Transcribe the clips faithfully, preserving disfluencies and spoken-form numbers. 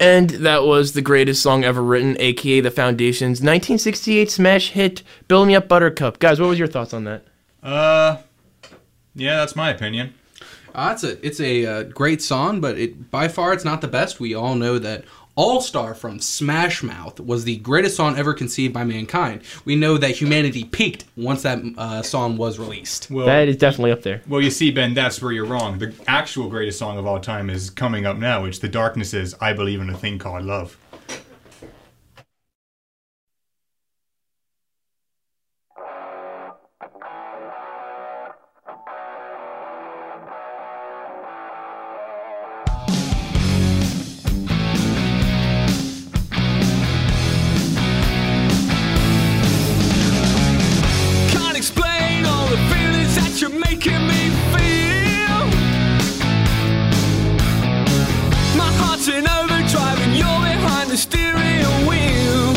And that was the greatest song ever written, aka The Foundation's nineteen sixty-eight smash hit, Build Me Up Buttercup. Guys, what was your thoughts on that? Uh, yeah, that's my opinion. Uh, it's a it's a uh, great song, but it by far it's not the best. We all know that All Star from Smash Mouth was the greatest song ever conceived by mankind. We know that humanity peaked once that uh, song was released. Well, That is definitely up there. well, you see, Ben, that's where you're wrong. The actual greatest song of all time is coming up now, which The Darkness's I Believe in a Thing Called Love. Can't explain all the feelings that you're making me feel. My heart's in overdrive and you're behind the steering wheel.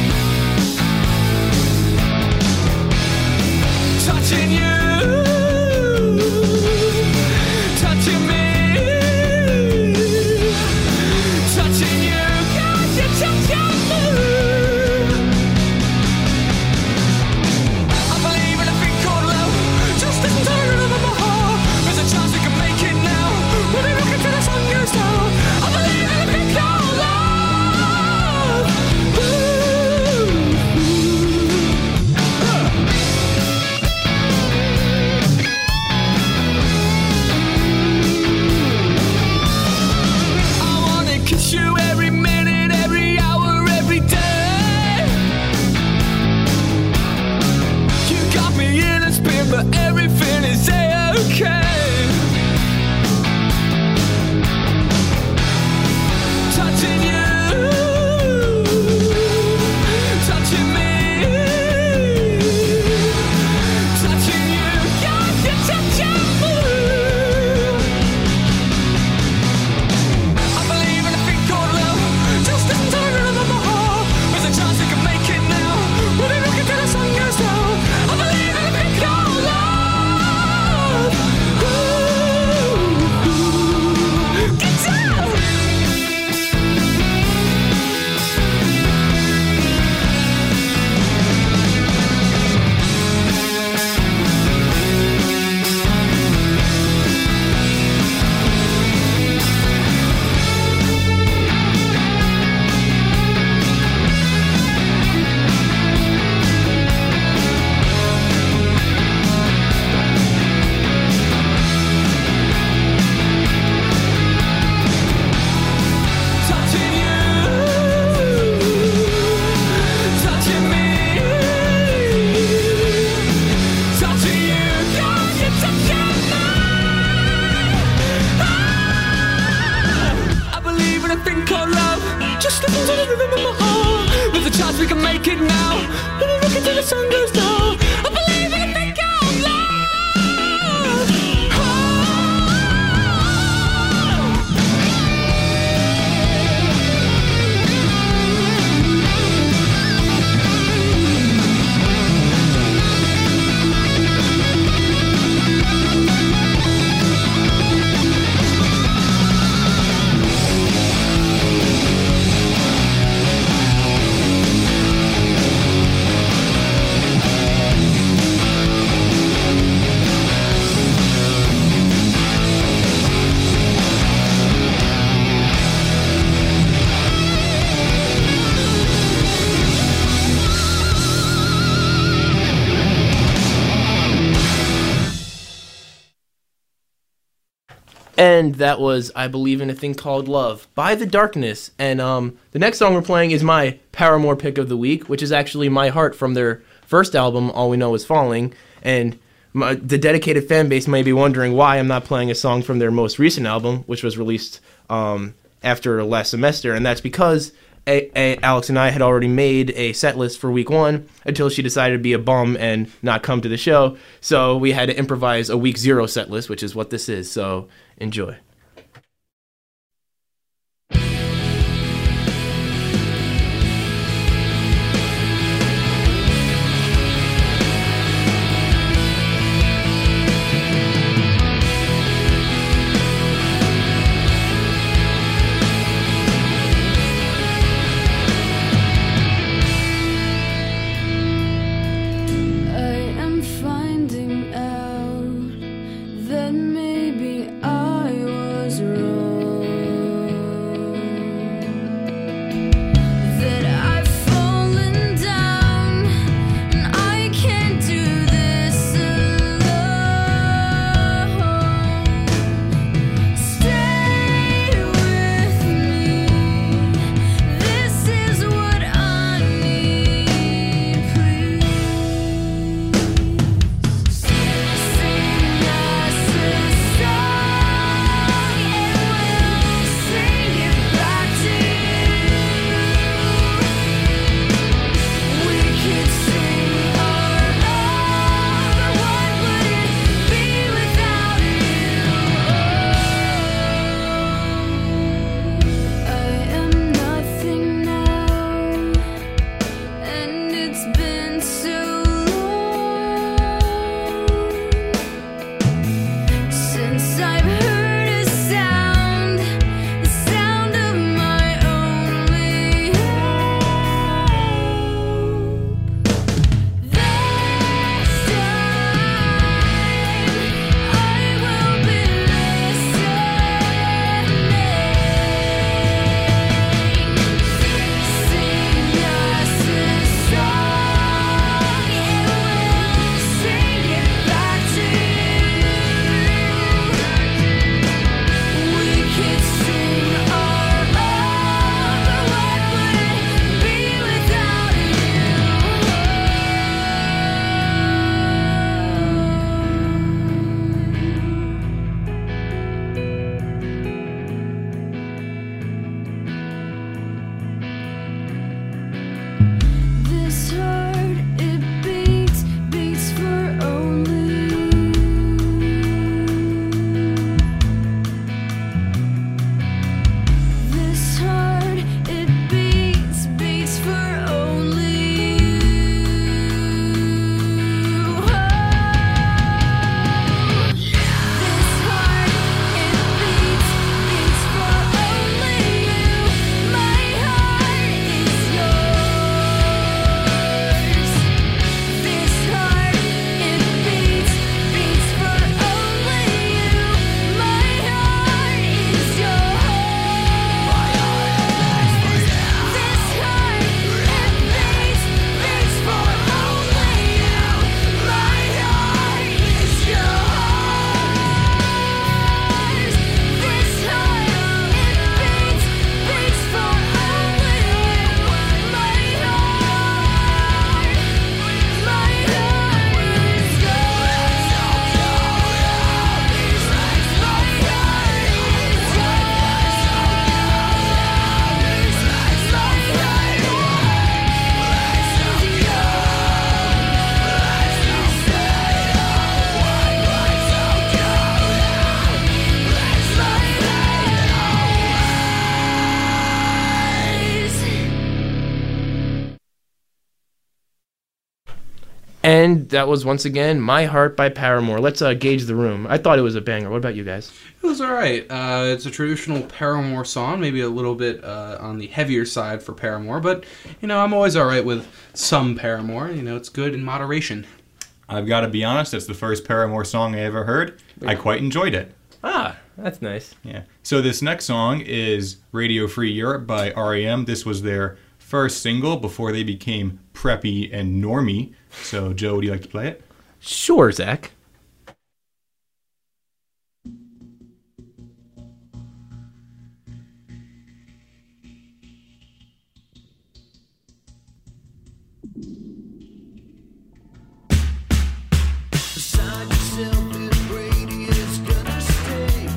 Touching you, touching me, touching you, God, you're touching me. I believe in a thing called love. Just listen to the rhythm of my heart. There's a chance we can make it now. We'll be looking till the sun goes down. I believe in a thing called love. Ooh, I wanna kiss you every minute, every hour, every day. You got me in a spin, but everything is A-okay. Touching you, touching me, touching you, God, you're touching me. I believe in a thing called love. Just listen to the rhythm of my heart. There's a chance we can make it now. We'll be looking till the sun goes down. I believe in a thing called love. Ooh, get down. Touching you, touching me, touching you, God, you're touching me. I believe in a thing called love. Just listen to the rhythm of my heart. There's a chance we can make it now. We'll be looking till the sun goes down. I believe in a thing called love. And that was I Believe in a Thing Called Love by The Darkness. And um, the next song we're playing is my Paramore pick of the week, which is actually My Heart from their first album, All We Know Is Falling. And my, the dedicated fan base may be wondering why I'm not playing a song from their most recent album, which was released um, after last semester. And that's because a- a- Alex and I had already made a set list for week one until she decided to be a bum and not come to the show. So we had to improvise a week zero set list, which is what this is. So enjoy. And that was once again My Heart by Paramore. Let's uh, gauge the room. I thought it was a banger. What about you guys? It was alright. Uh, it's a traditional Paramore song, maybe a little bit uh, on the heavier side for Paramore, but, you know, I'm always alright with some Paramore. You know, it's good in moderation. I've got to be honest, it's the first Paramore song I ever heard. I quite enjoyed it. Ah, that's nice. Yeah. So this next song is Radio Free Europe by R E M. This was their first single before they became preppy and normie. So, Joe, would you like to play it? Sure, Zach. Beside yourself, this radius gonna stay.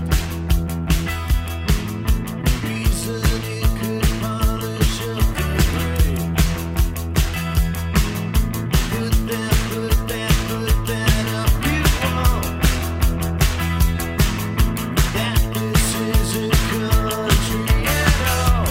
Reason it could polish up the gray. Put that, put that, put that up your wall. That this isn't country at all.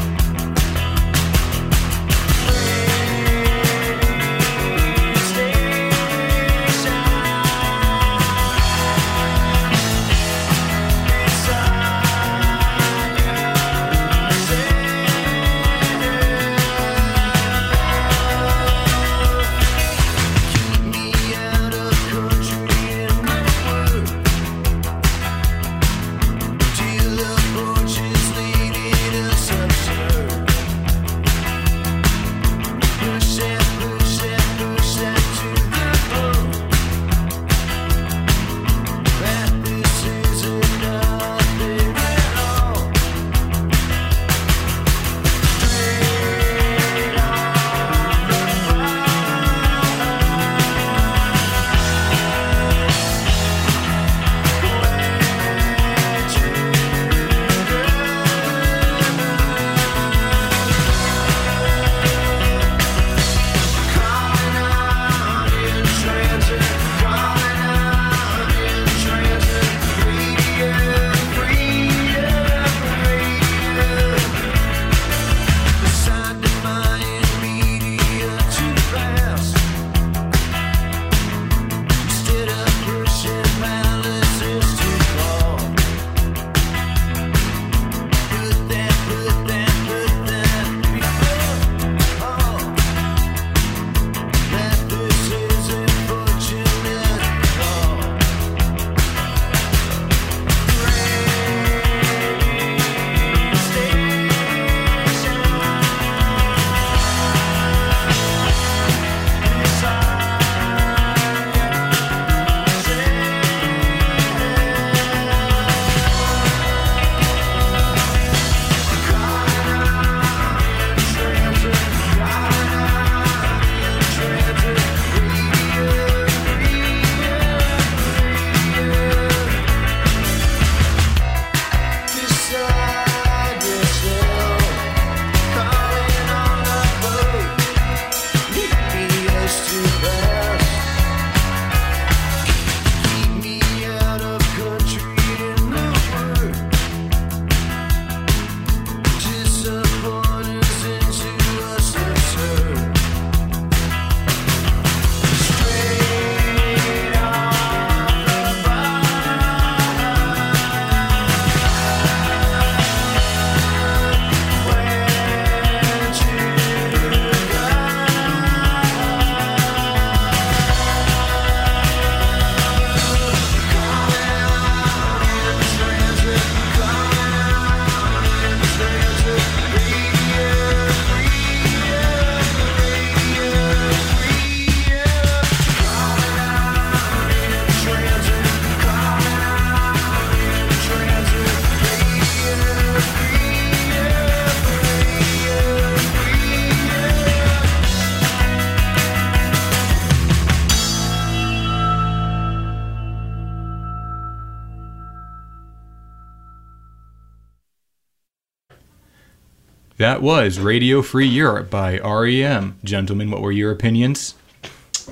That was Radio Free Europe by R E M. Gentlemen, what were your opinions?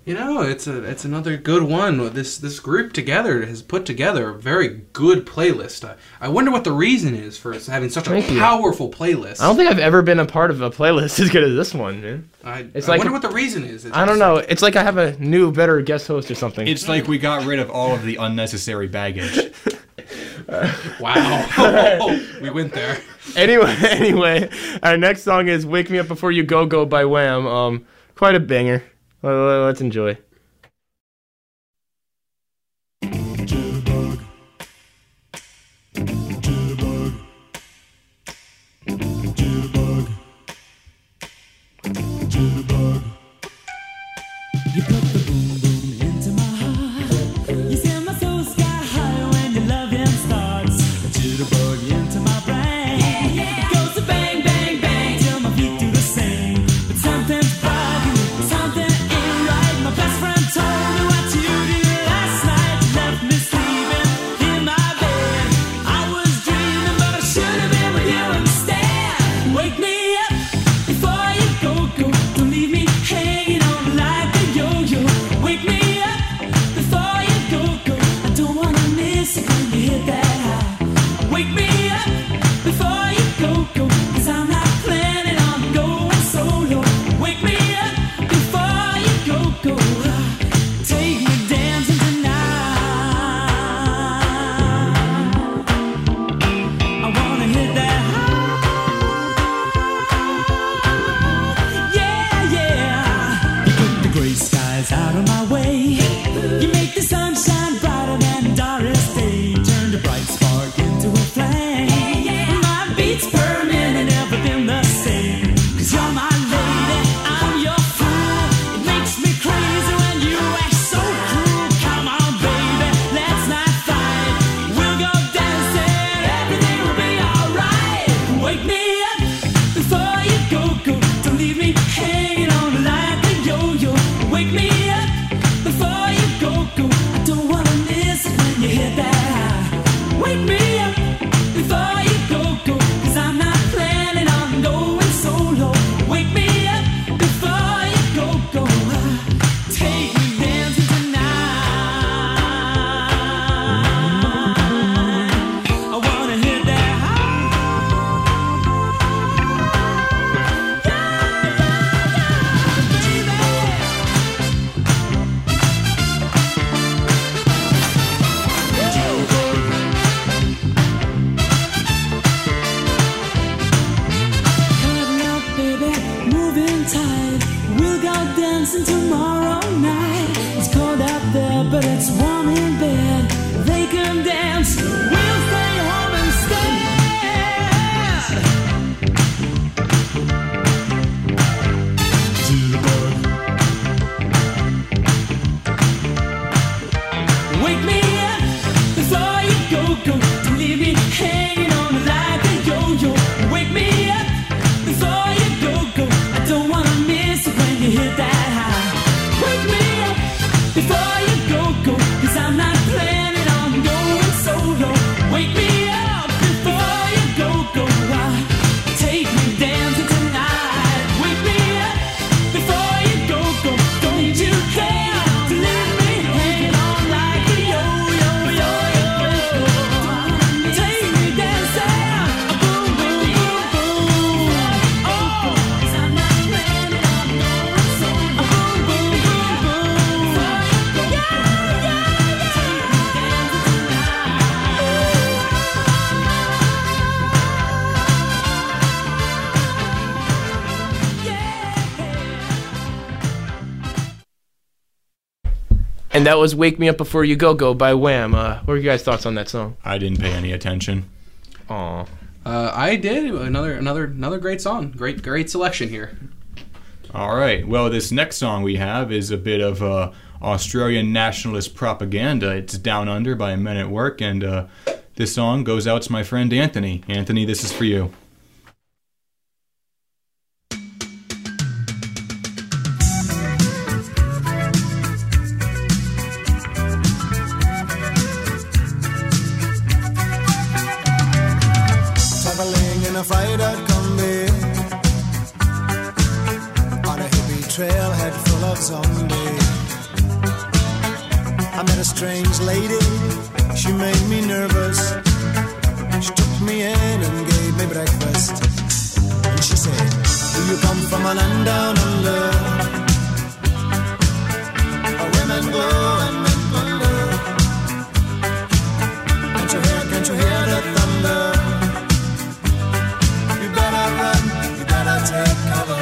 You know, it's a it's another good one. This this group together has put together a very good playlist. I, I wonder what the reason is for us having such a Thank you. powerful playlist. I don't think I've ever been a part of a playlist as good as this one, man. I, It's I like- wonder what the reason is. It's I don't know. It's like I have a new, better guest host or something. It's like we got rid of all of the unnecessary baggage. Wow. We went there. Anyway, anyway, our next song is "Wake Me Up Before You Go Go" by Wham. Um, quite a banger. Well, let's enjoy. Jitterbug. Jitterbug. Jitterbug. Jitterbug. You put the boom boom into my heart. You send my soul sky high when your loving starts. A jitterbug into my brain. It goes to bang bang bang till my feet do the same. But something's bugging, something ain't right. My best friend told me what you did last night. You left me sleeping in my bed. I was dreaming, but I should have been with you instead. Wake me up before you go go. Don't leave me hanging on like a yo-yo. Wake me up before you go go. I don't wanna miss it when you hit that high. Wake me up before you go go. 'Cause I'm not planning on going solo. Wake me up before you go go. Take me dancing tonight. I wanna hit that high. Yeah, yeah. You put the gray skies out of my way. You make the sunshine brighter than Doris Day. Turn the bright spark into a flame. My beats permanent and never been the same. 'Cause you're my lady, I'm your fool. It makes me crazy when you act so cruel. Come on, baby, let's not fight. We'll go dancing, everything will be alright. Wake me up before you go go. Don't leave me hanging on like a yo-yo. Wake me up before you go go. I don't wanna miss it when you hit that high. Wake me up before you go go. 'Cause I'm not planning on going solo. Wake me up before you go go. Take me dancing tonight. I wanna hit that high. Cuddle up, baby, moving tight. We'll go dancing tomorrow night. It's cold out there, but it's warm in bed. They can dance, we'll stay home instead. Jitterbug. Wake me up before you go go. Don't leave me hanging on like a yo-yo. Wake me up before you go go. I don't wanna miss it when you hit that high. Wake me up before you go go. 'Cause I'm not planning on going solo. Wake me up before you go go. Take me dancing tonight. Wake me up before you go go. Don't need you there to leave me hanging on like a yo-yo, yo-yo. Take me dancing, boom, boom, boom, boom. Oh, 'cause I'm not planning on going solo. Boom, boom, boom, boom. Yeah, yeah, yeah. Take me dancing And that was "Wake Me Up Before You Go Go" by Wham. Uh, what are your guys' thoughts on that song? I didn't pay any attention. Aw. Uh, I did another another another great song. Great great selection here. All right. Well, this next song we have is a bit of uh, Australian nationalist propaganda. It's "Down Under" by Men at Work, and uh, this song goes out to my friend Anthony. Anthony, this is for you. Traveling in a freighter combi on a hippie trailhead full of zombies. met a strange lady, she made me nervous. She took me in and gave me breakfast. And she said, do you come from a land down under? Where women go and men wonder. Can't you hear, can't you hear the thunder? You better run, you better take cover.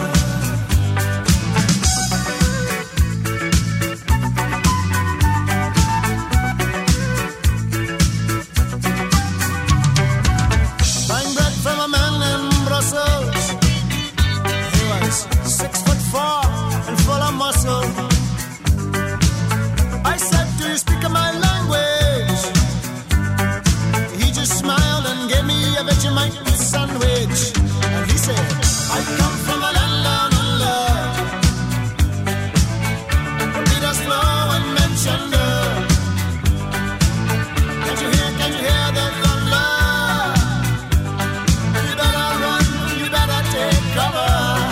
Six foot four and full of muscle. I said, do you speak my language? He just smiled and gave me a Vegemite sandwich. And he said, I come from a land down under. Peter's flow and Manchester. Can't you hear, can't you hear the thunder? You better run, you better take cover.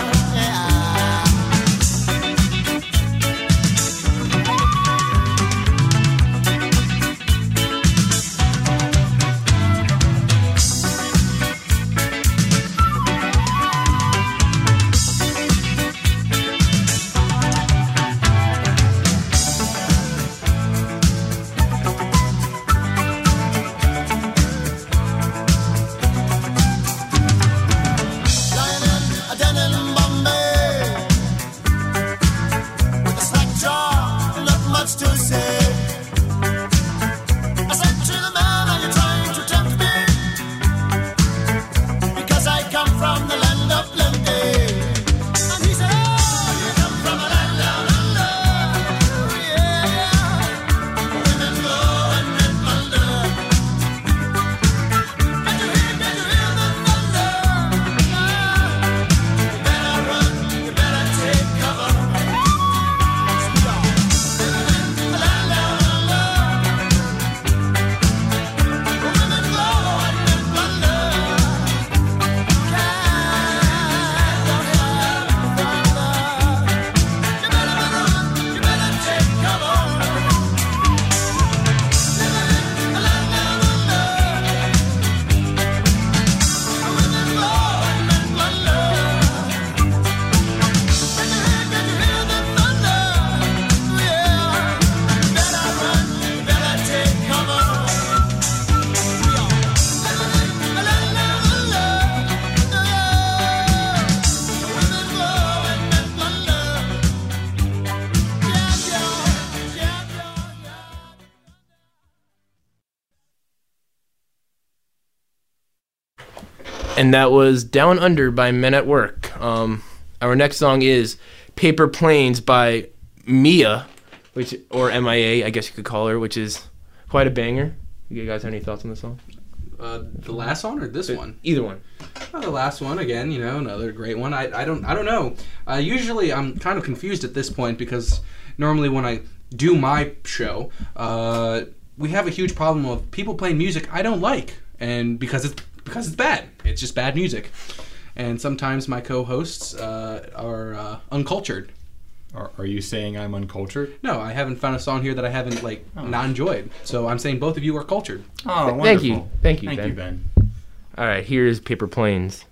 And that was Down Under by Men at Work. Um, our next song is Paper Planes by Mia, which or M I A, I guess you could call her, which is quite a banger. You guys have any thoughts on the song? Uh, the last one or this one? Either one. Oh, the last one again. You know, another great one. I, I don't I don't know. Uh, usually I'm kind of confused at this point because normally when I do my show, uh, we have a huge problem of people playing music I don't like, and because it's because it's bad. It's just bad music, and sometimes my co-hosts uh, are uh, uncultured. Are, are you saying I'm uncultured? No, I haven't found a song here that I haven't like oh. not enjoyed. So I'm saying both of you are cultured. Oh, wonderful. Thank you, thank you, thank Ben. you, Ben. All right, here's Paper Planes.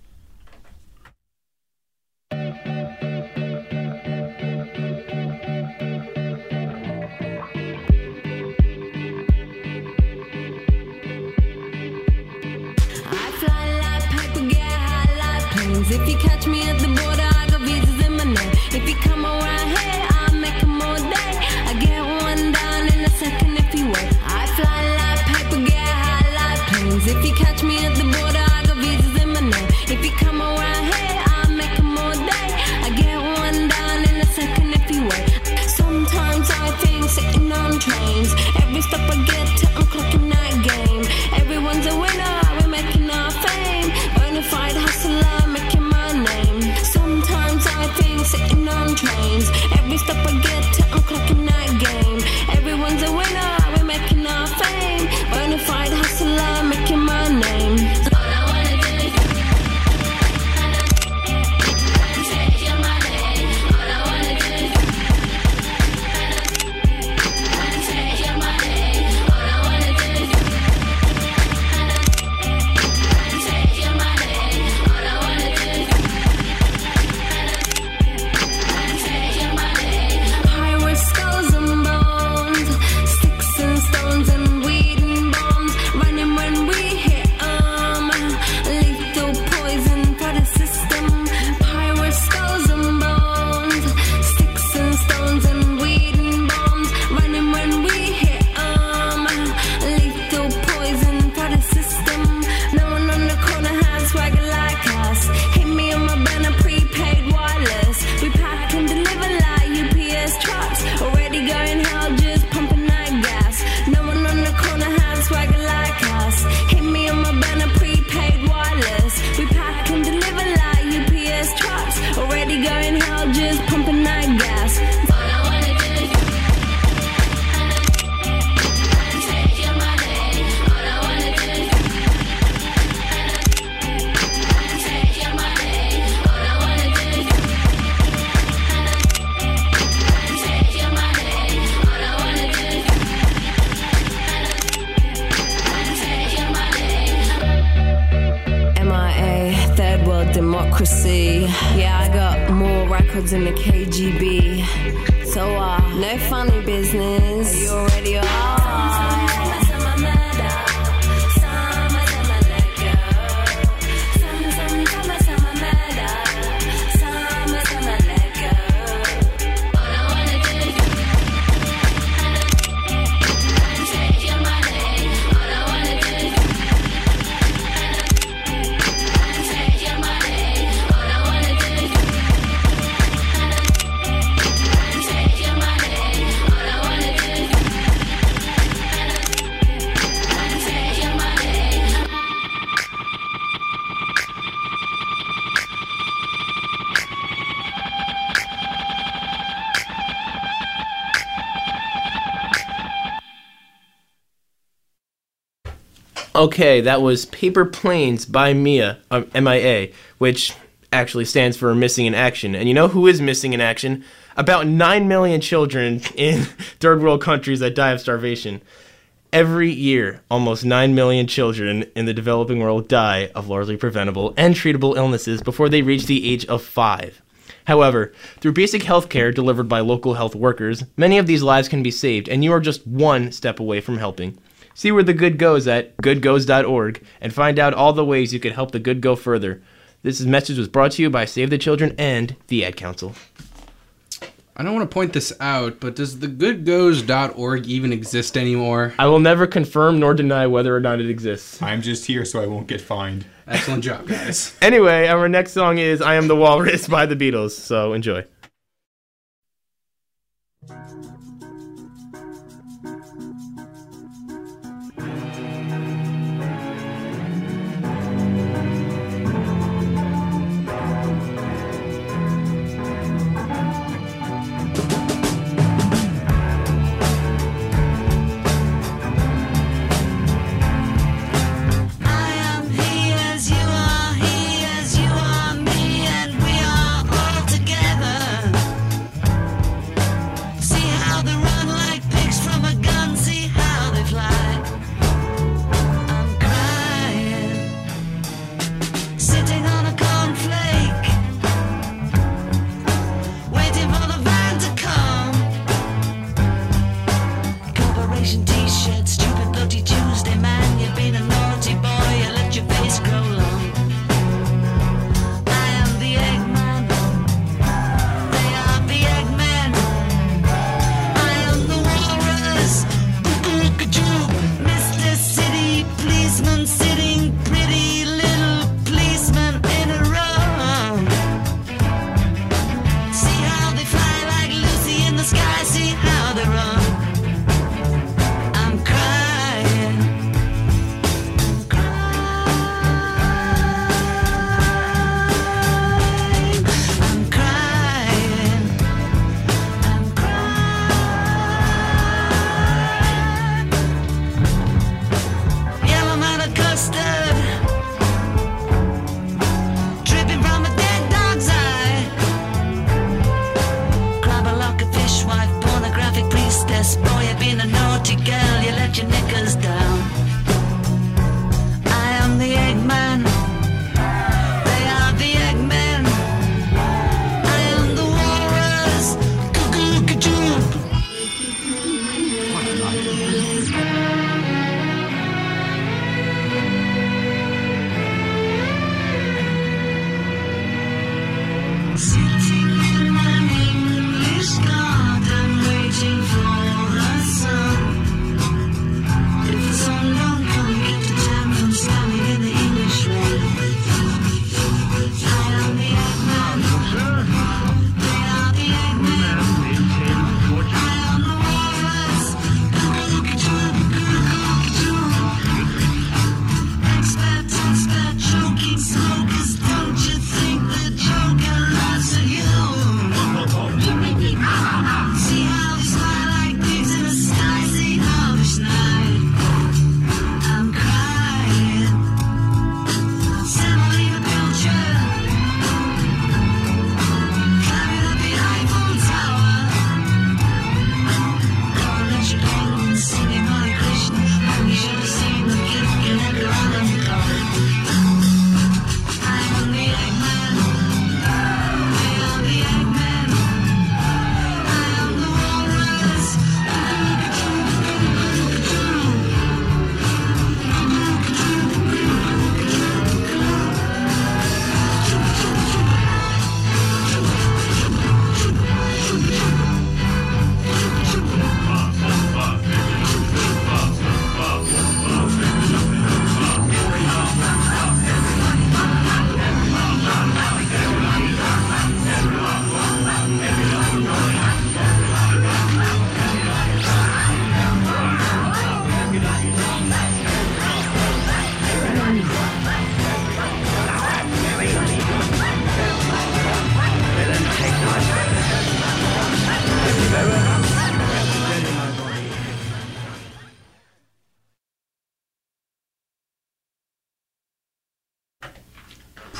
If you catch me at the border, I got visas in my name. If you come around here, I'll make 'em all day. I get one down in a second if you wait. I fly like paper, get high like planes. If you catch me at the border, I got visas in my name. If you come around here, I'll make 'em all day. I get one down in a second if you wait. Sometimes I think sitting on trains. Every step I get to, I'm clocking that game. Everyone's a winner, we're making our fame. Bonafide hustler, making my name. Sometimes I think sitting on trains. Every step I get to, I'm clocking that game. Everyone's a winner, we're making our fame. Bonafide hustler, making my name. All I wanna do is take your money. All I wanna do is Already going hell, just pumping that gas. All I wanna do is take your money. All I wanna do is take your money. All I wanna do is take your money. All I wanna do is take your money. M I A, third world democracy. Yeah, I got more records than the K G B. So, uh, no funny business. You already are. Okay, that was Paper Planes by Mia, um, M I A, which actually stands for Missing in Action. And you know who is missing in action? About nine million children in third world countries that die of starvation. Every year, almost nine million children in the developing world die of largely preventable and treatable illnesses before they reach the age of five. However, through basic health care delivered by local health workers, many of these lives can be saved, and you are just one step away from helping. See where the good goes at good goes dot org and find out all the ways you could help the good go further. This message was brought to you by Save the Children and the Ad Council. I don't want to point this out, but does the good goes dot org even exist anymore? I will never confirm nor deny whether or not it exists. I'm just here so I won't get fined. Excellent job, guys. Anyway, our next song is I Am the Walrus by the Beatles, so enjoy. I am he as you are, he as you are, me, and we are all together. See how they run like pigs from a gun, see how they fly. I'm crying, sitting on a cornflake, waiting for the van to come. Corporation t-shirt, stupid bloody Tuesday, man. You've been a naughty boy, you let your face grow long. I am the Eggman, they are the Eggmen. I am the Walrus, Ooga-ooga-choo, Mister City Policeman, sitting pretty little policeman in a row. See how they fly like Lucy in the sky, see how they run. I'm crying, I'm crying, I'm crying, I'm crying. Yellow man of custard, dripping from a dead dog's eye. Grab a lock of fishwife, pornographic priestess. Boy, you've been a naughty girl, you let your knickers down. I am the Eggman, they are the Eggmen. I am the Walrus, Cuckoo-ca-choo. Sitting in an English garden, waiting for the sun. If the sun don't come, get the time from standing in the English rain. I am the Eggman, they are the Eggmen. I am the Walrus, Cuckoo-ca-choo, Cuckoo-ca-choo. Expert, expert, choking smokers, don't you think the joker laughs at you?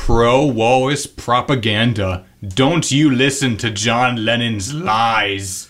pro-Wallace propaganda. Don't you listen to John Lennon's lies.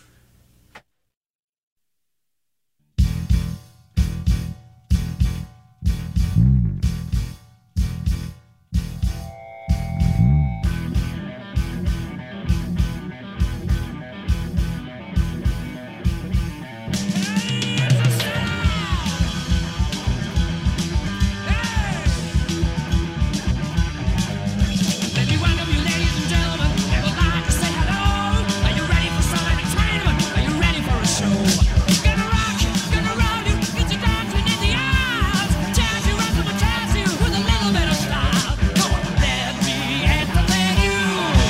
Let me welcome you, ladies and gentlemen. Never like to say hello. Are you ready for some entertainment? Are you ready for a show? Gonna rock you, gonna roll you, get you dancing in the aisles. Jazz you, rock and jazz you with a little bit of style. Come on, let me entertain you.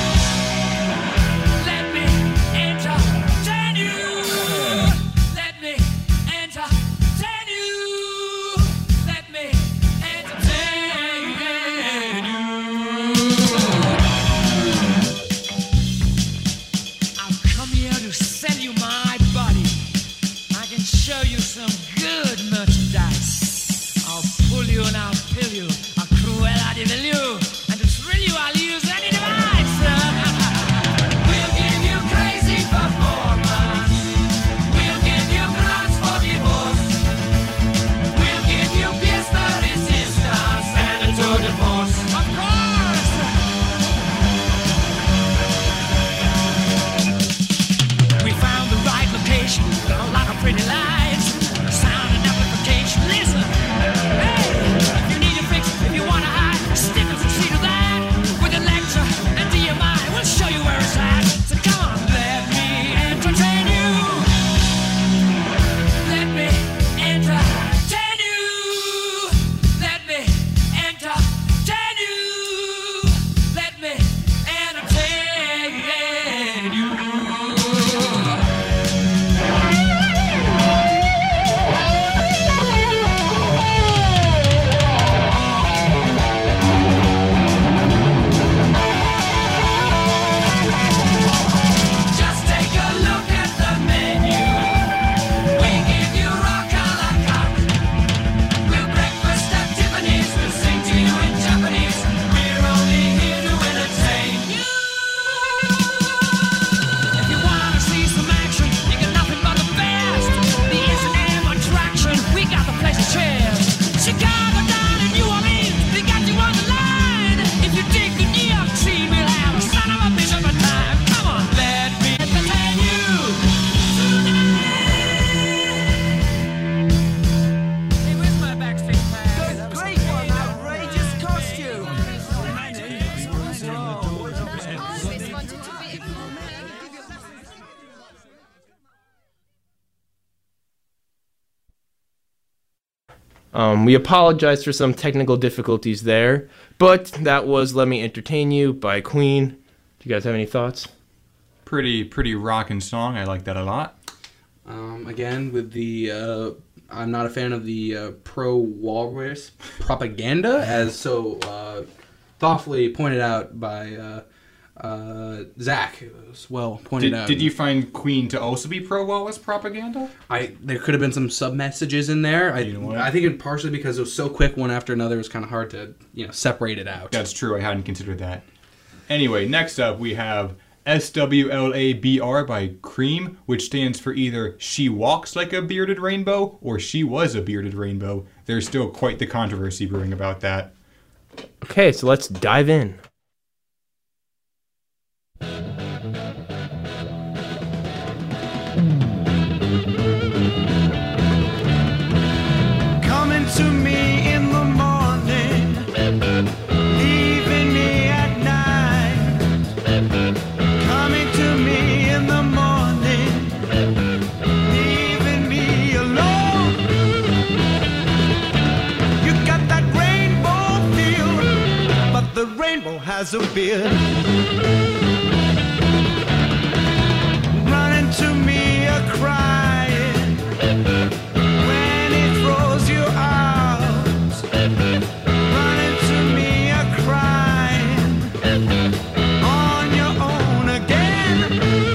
Let me entertain you. Let me entertain you. Let me entertain you. I've come here to sell you my body. I can show you some good merchandise. I'll pull you and I'll pill you. I'll cruella de vil you. And to thrill you, I'll use any device. We'll give you crazy performance. We'll give you grounds for divorce. We'll give you pièce de resistance and a tour de force. Of course. We found the right location, got a lot of pretty lights, sound and amplification. Listen, hey, if you need a fix, if you wanna hide, stickers will see to that. With a lecture and D M I, we'll show you where it's at. So come on, let me entertain you. Let me entertain you. Let me entertain you. Let me entertain you. Just take a look at the menu. We give you rock a la carte. We'll breakfast at Tiffany's. We'll sing to you in Japanese. We're only here to entertain you. If you wanna see some action, you got nothing but the best. The S and M attraction, we got the place to cheers. Chicago down in New Orleans, we got you on the line. If you dig the New York scene, we'll have a son of a bitch of a time. Come on, let me entertain you tonight. Hey, where's my backstage pass? Great one, outrageous costume. Um, we apologize for some technical difficulties there, but that was Let Me Entertain You by Queen. Do you guys have any thoughts? Pretty, pretty rockin' song. I like that a lot. Um, again, with the, uh, I'm not a fan of the uh, pro-walrus propaganda, as so uh, thoughtfully pointed out by uh, uh, Zach. It was well pointed Did, out. did you find Queen to also be pro-Wallace propaganda? I there could have been some sub messages in there. I You know what? I think it partially because it was so quick one after another. It was kind of hard to you know separate it out. That's true. I hadn't considered that. Anyway, next up we have S W L A B R by Cream, which stands for either She Walks Like a Bearded Rainbow or She Was a Bearded Rainbow. There's still quite the controversy brewing about that. Okay, so let's dive in. Coming to me in the morning, leaving me at night. Coming to me in the morning, leaving me alone. You got that rainbow feel, but the rainbow has a beard. Running to me a crying when he throws you out. Running to me a crying on your own again.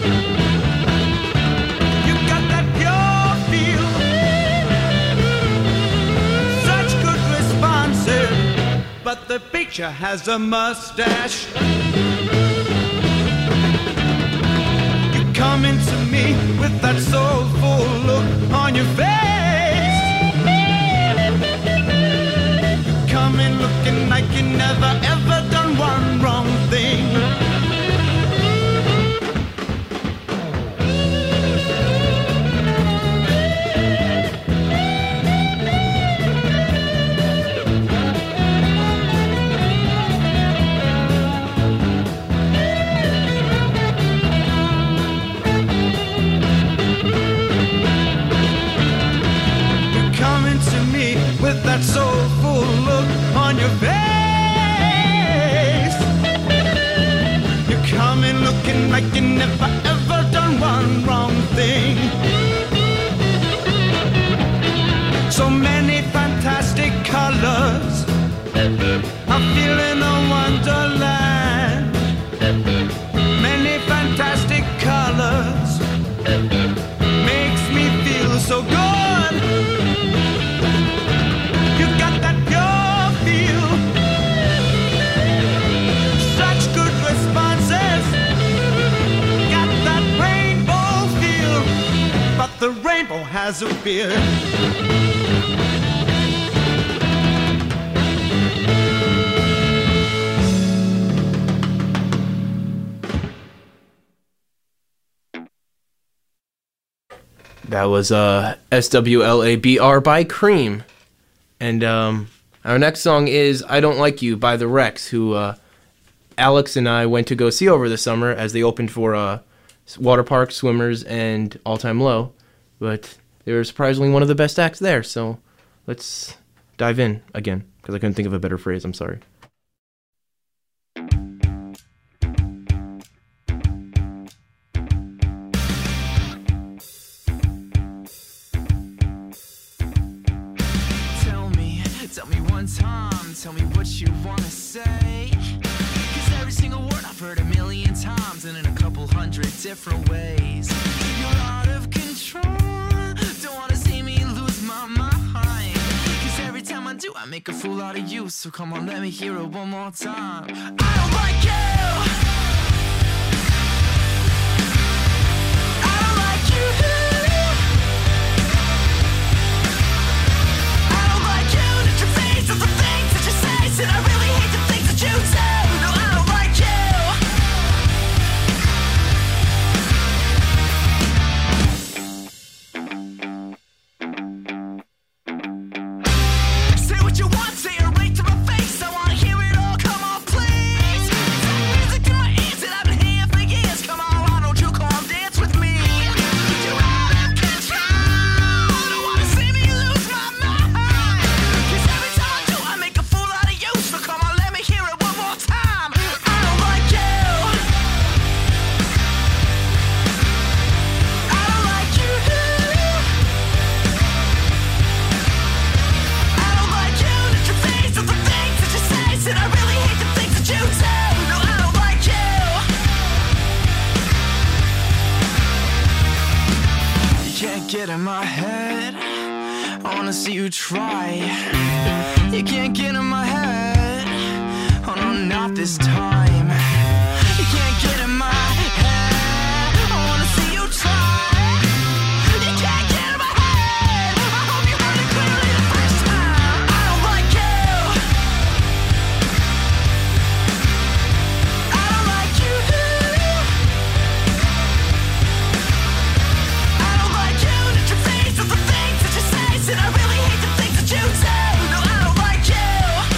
You got that pure feel, such good responses, but the picture preacher has a mustache. You come into me with that soulful look on your face. You come in looking like you never ever done one wrong thing. With that soulful look on your face, you're coming looking like you never ever done one wrong thing. So many fantastic colors, I'm feeling a wonderland. Many fantastic colors makes me feel so good. The rainbow has a beard. That was uh, S W L A B R by Cream. And um, our next song is I Don't Like You by The Rex, who uh, Alex and I went to go see over the summer as they opened for uh, Water Park, Swimmers, and All Time Low. But they were surprisingly one of the best acts there, so let's dive in again, because I couldn't think of a better phrase, I'm sorry. Tell me, tell me one time, tell me what you wanna say. Cause every single word I've heard a million times and in a couple hundred different ways. You're out of control. Don't wanna see me lose my mind. Cause every time I do, I make a fool out of you. So come on, let me hear it one more time. I don't like you. I don't like you. I don't like you. That your face is the things that you say. Said I really hate the things that you do. No, I don't like you. Get in my head, I wanna see you try. You can't get in my head, oh no, not this time. You can't get in my head, I wanna see you try. You can't get in my head, I hope you heard it clearly the first time. I don't like you. I don't like you. I don't like you. That your face is the things that you say. Said I really hate the things that you do. No, I don't like you.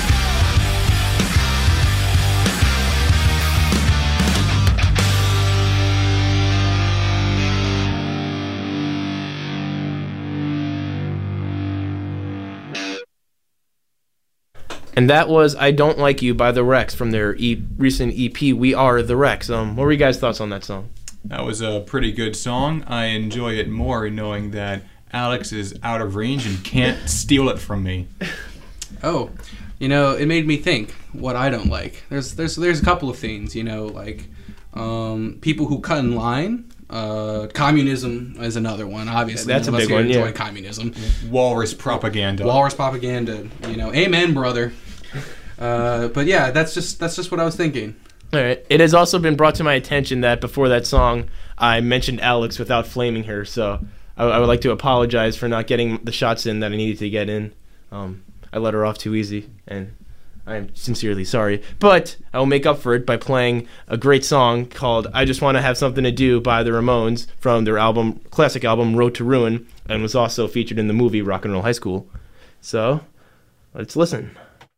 And that was I Don't Like You by The Rex from their e- recent E P, We Are The Rex. Um, what were you guys' thoughts on that song? That was a pretty good song. I enjoy it more knowing that Alex is out of range and can't steal it from me. Oh, you know, it made me think what I don't like. There's there's there's a couple of things, you know, like um, people who cut in line. Uh, communism is another one, obviously. That's a Unless big you one, enjoy yeah. communism. Walrus propaganda. Walrus propaganda. You know, amen, brother. Uh, but yeah, that's just that's just what I was thinking. All right. It has also been brought to my attention that before that song, I mentioned Alex without flaming her. So I, I would like to apologize for not getting the shots in that I needed to get in. Um, I let her off too easy, and I am sincerely sorry. But I will make up for it by playing a great song called I Just Want to Have Something to Do by the Ramones from their album, classic album, Road to Ruin, and was also featured in the movie Rock and Roll High School. So let's listen.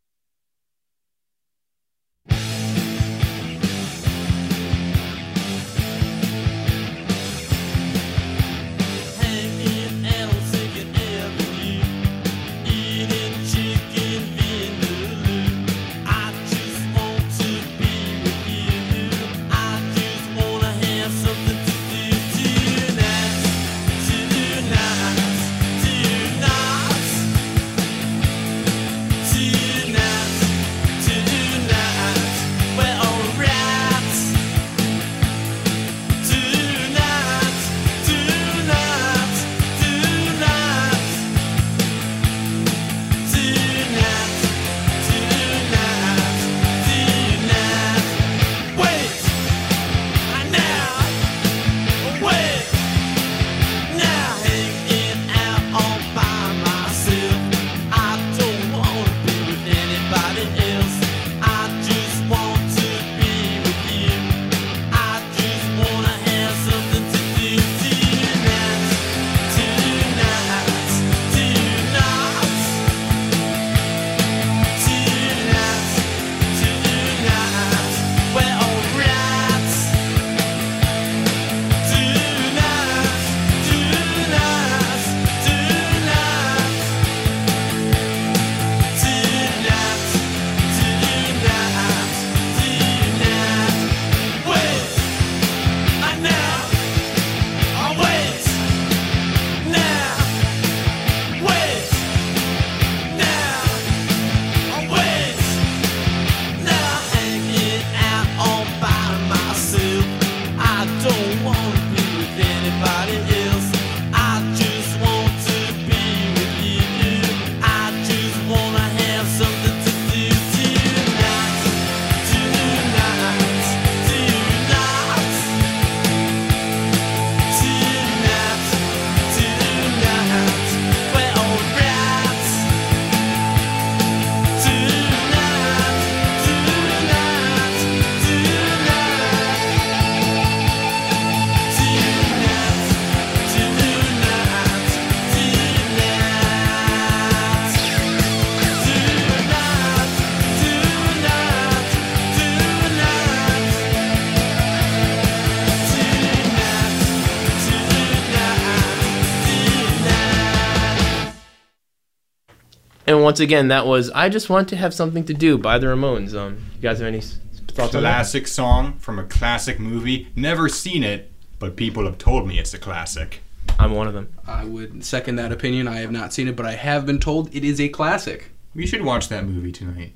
And once again, that was I Just Want to Have Something to Do by the Ramones. Um, you guys have any s- thoughts on that? Classic song from a classic movie. Never seen it, but people have told me it's a classic. I'm one of them. I would second that opinion. I have not seen it, but I have been told it is a classic. We should watch that movie tonight.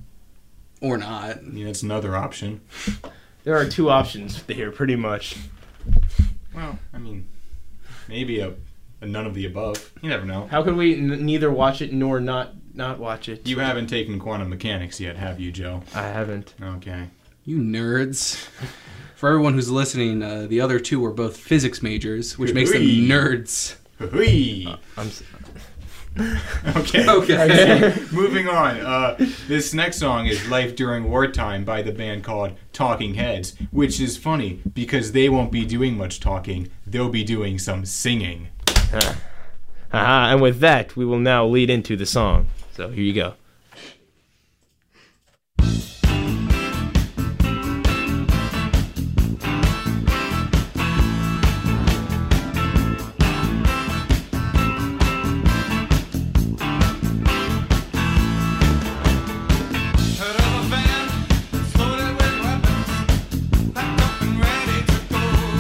Or not. Yeah, that's another option. There are two options here, pretty much. Well, I mean, maybe a, a none of the above. You never know. How could we n- neither watch it nor not not watch it? You haven't taken quantum mechanics yet, have you, Joe? I haven't. Okay. You nerds. For everyone who's listening, uh, the other two were both physics majors, which makes them Hoo-wee. nerds. Hoo-wee. Uh, I'm. S- Okay. Okay. Moving on. Uh, this next song is Life During Wartime by the band called Talking Heads, which is funny because they won't be doing much talking. They'll be doing some singing. uh, uh, and with that, we will now lead into the song. So here you go. Heard of a van that's loaded with weapons, packed up and ready to go.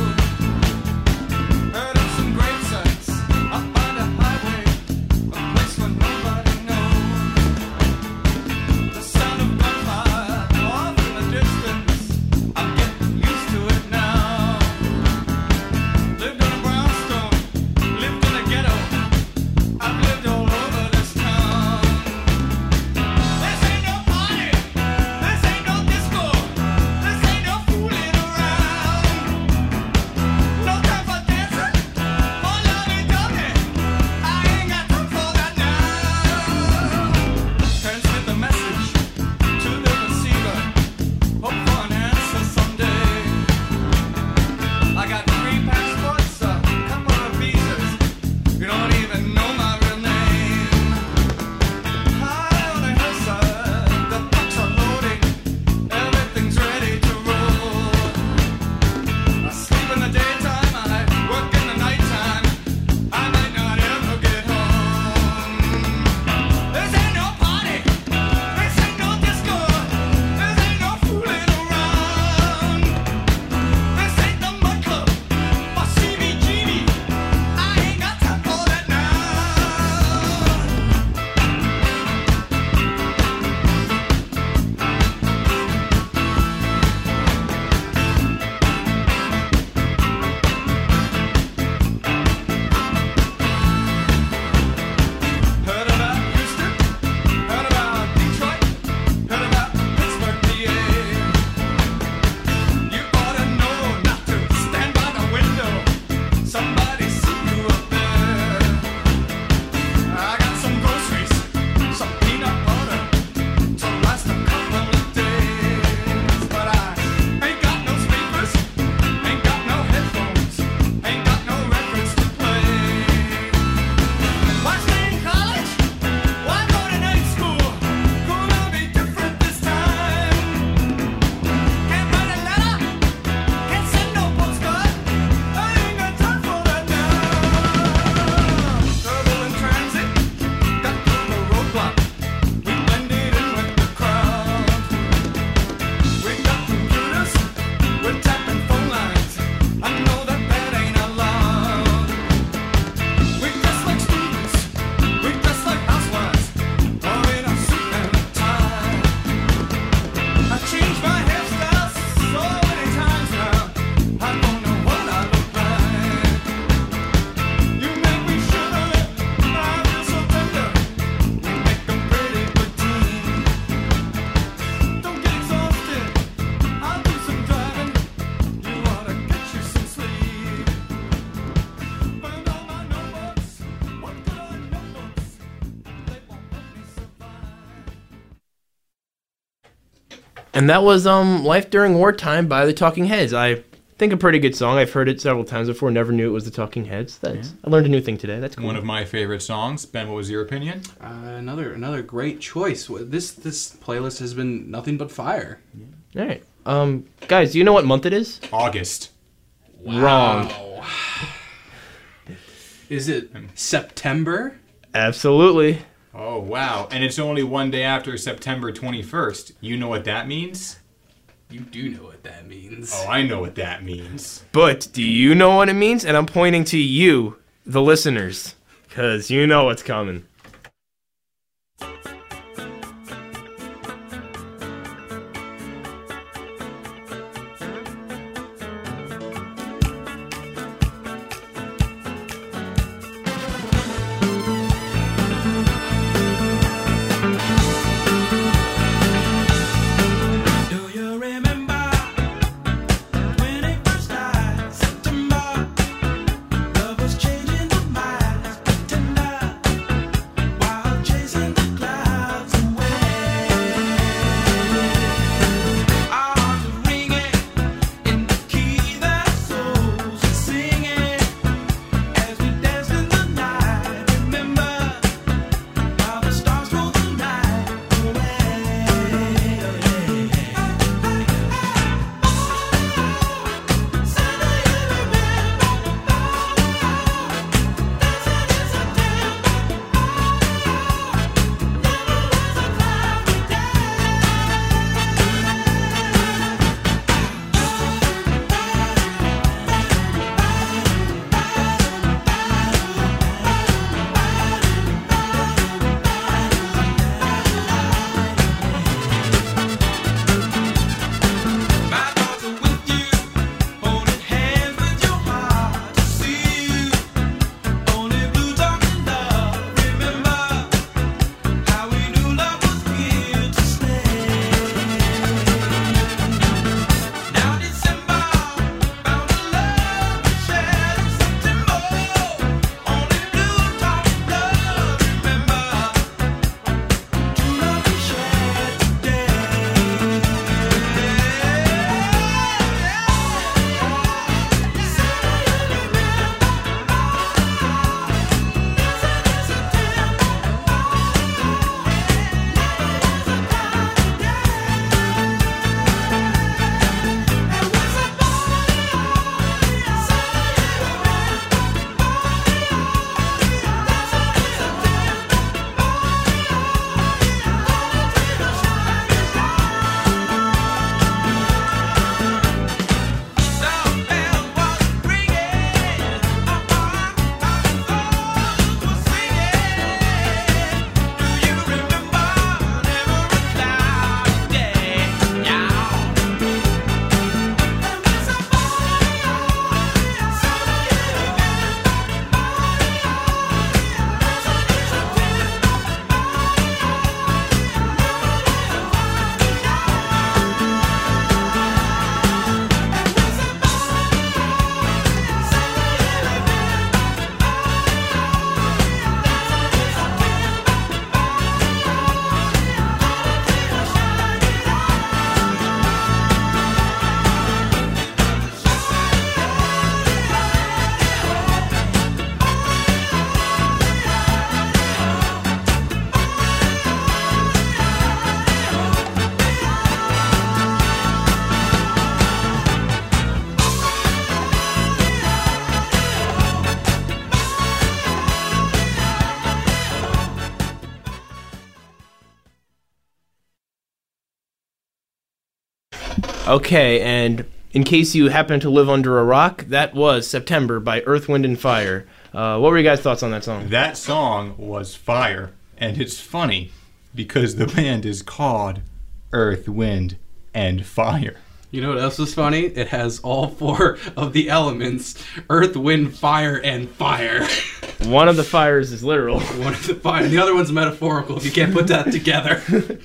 Heard of some grave sites up by the highway, a place where nobody knows. And that was um Life During Wartime by the Talking Heads. I think a pretty good song. I've heard it several times before. Never knew it was the Talking Heads. That's, I learned a new thing today. That's cool. One of my favorite songs. Ben, what was your opinion? Uh, another another great choice. This this playlist has been nothing but fire. All right. Um, guys, do you know what month it is? August. Wrong. Is it September? Absolutely. Oh, wow. And it's only one day after September twenty-first. You know what that means? You do know what that means. Oh, I know what that means. But do you know what it means? And I'm pointing to you, the listeners, because you know what's coming. Do you remember when it first died? September, love was changing the minds, tender, while chasing the clouds away. Our hearts were ringing in the key that souls were singing as we danced in the night. Remember how the stars rolled the night away. My thoughts are with you, holding hands with your heart to see you. Only blue talking love. Remember how we knew love was here to stay. Now December found a love we shared in September. Only blue talking love. Remember true love we shared today. Sound bells was ringing, our hearts were singing. Do you remember never a cloudy day? Yeah. Okay, and in case you happen to live under a rock, that was September by Earth, Wind, and Fire. Uh, what were your guys' thoughts on that song? That song was fire. And it's funny because the band is called Earth, Wind, and Fire. You know what else is funny? It has all four of the elements: earth, wind, fire, and fire. One of the fires is literal. One of the fire. The other one's metaphorical if you can't put that together.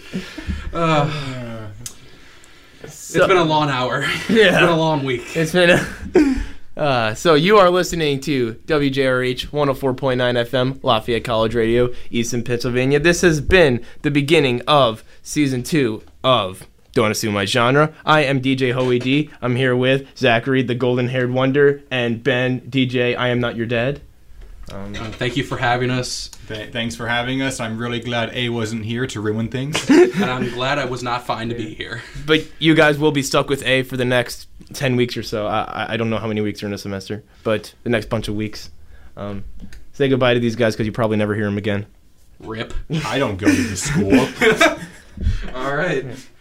uh, it's been a long hour. Yeah. It's been a long week. It's been a... Uh, so you are listening to W J R H one oh four point nine F M, Lafayette College Radio, Easton, Pennsylvania. This has been the beginning of Season two of Don't Assume My Genre. I am D J Hoey D. I'm here with Zachary, the golden-haired wonder, and Ben, D J I Am Not Your Dad. Um, Uh, thank you for having us, Th- thanks for having us. I'm really glad A wasn't here to ruin things. and I'm glad I was not fine to be here. but you guys will be stuck with A for the next ten weeks or so. I, I- I don't know how many weeks are in a semester, but the next bunch of weeks. Um, say goodbye to these guys because you probably never hear them again. Rip. I don't go to the school. All right.